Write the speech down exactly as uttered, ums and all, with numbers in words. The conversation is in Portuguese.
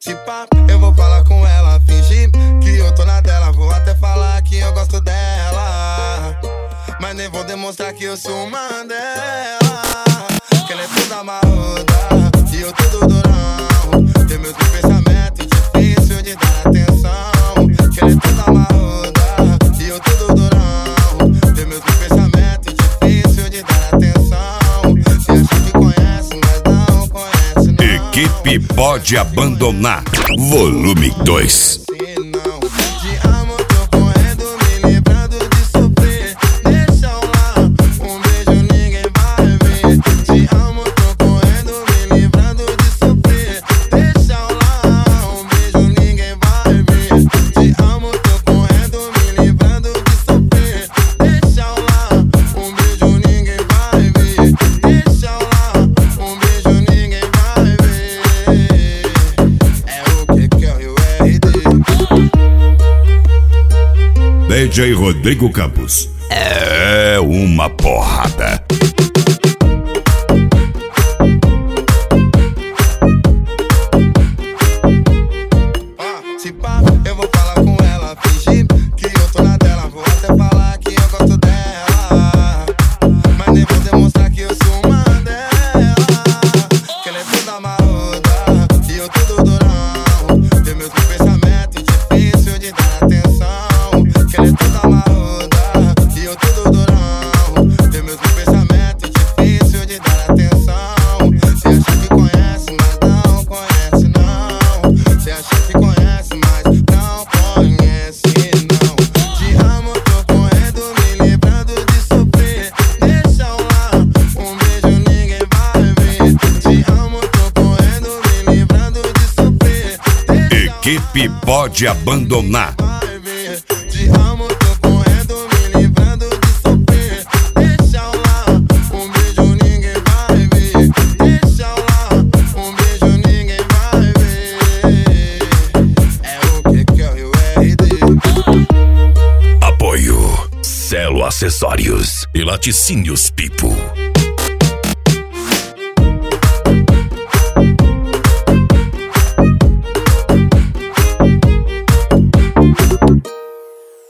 Se pá, eu vou falar com ela, fingir que eu tô na dela. Vou até falar que eu gosto dela, mas nem vou demonstrar que eu sou uma dela. Que ela é toda marruda e eu todo durão. Tem meus pensamentos difícil de dar atenção. Que ela é toda marruda e eu todo durão. Tem meus pensamentos difícil de dar atenção. Se acha que conhece, mas não conhece não. Equipe Pode Abandonar, volume dois. D J Rodrigo Campos é uma porrada. Se pá, eu vou falar com ela, fingir que eu tô na dela. Vou até falar que eu gosto dela, mas nem vou demonstrar que eu sou uma dela. Que ela é toda marruda e eu todo durão. Tem meus pensamentos difícil de dar atenção. Que ela é toda marruda e eu todo durão. Tem meus pensamentos difícil de dar atenção. Cê acha que conhece, mas não conhece não. Cê acha que conhece, mas não conhece não. Te amo, tô correndo, me livrando de sofrer. Deixa eu lá, um beijo ninguém vai ver. Te amo, tô correndo, me livrando de sofrer. Equipe Pode Abandonar. Te amo, tô correndo, me livrando de sofrer. Deixa eu lá, um beijo ninguém vai ver. Deixa eu lá, um beijo ninguém vai ver. É o que que é o R D. Apoio Celo Acessórios e Laticínios Pipo.